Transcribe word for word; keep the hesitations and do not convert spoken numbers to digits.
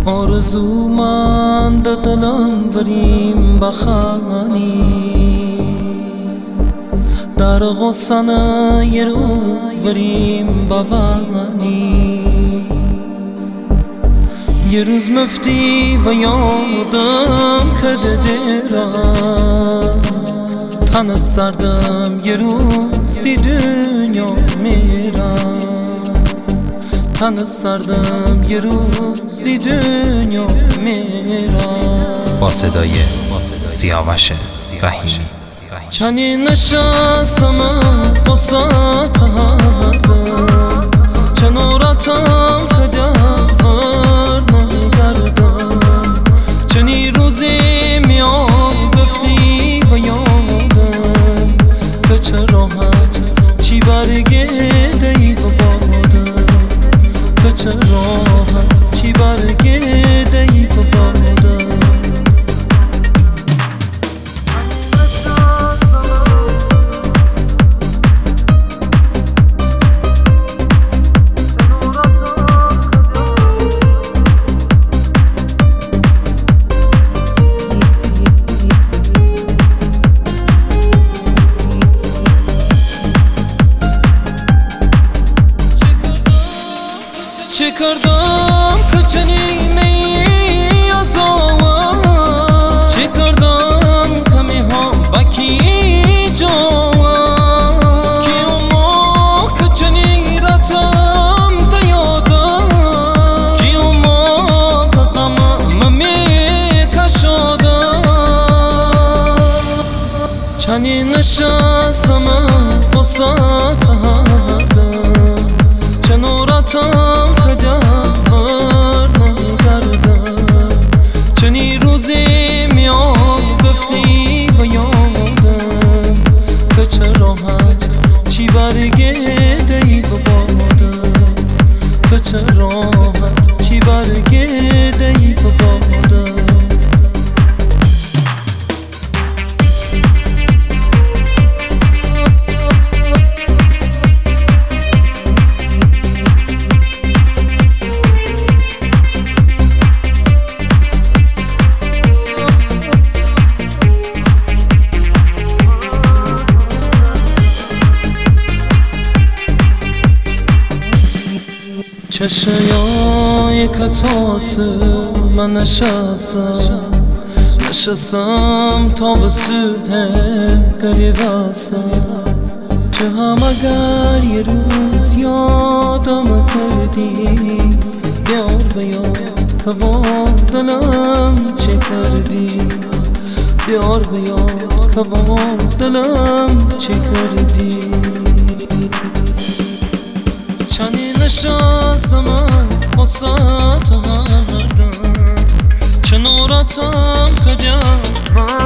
آرزو من ده دلم وریم بخانی در غصن یه روز وریم بوانی یه روز مفتی و یادم کده دیرم تن سردم یه روز دی دنیا میرم تن سردم یه روز دی دنیا میرم. با صدای سیاوش رحیمی. چنین نشستم از وسط هردم چه نورتم کدم نگردم چنین روزی میاد بفتی و یادم به چه راحت چی برگرده ای و بادم به چه راحت چی برگرده ای و بادم. چه کردم که چنین ای آزاوم چه کردم که میهم بکی جاوم که اما که چنین رتم دیادم که اما که غمم میکشادم چنین نشستم از وسط هردم چه نورتم چنین روزی میاد بفتی و یادم که چه راحت چی برگرده ای و بادم که چه راحت چی برگرده ای و بادم. چشمای کتاس من نشستم نشستم تا به سوده گریبستم تو هم اگر یه روز یادم کردی بیار و یار که با دلم چه کردی بیار و یار که با دلم چه کردی. چنین نشستم وسط هردم چه نورتم کجا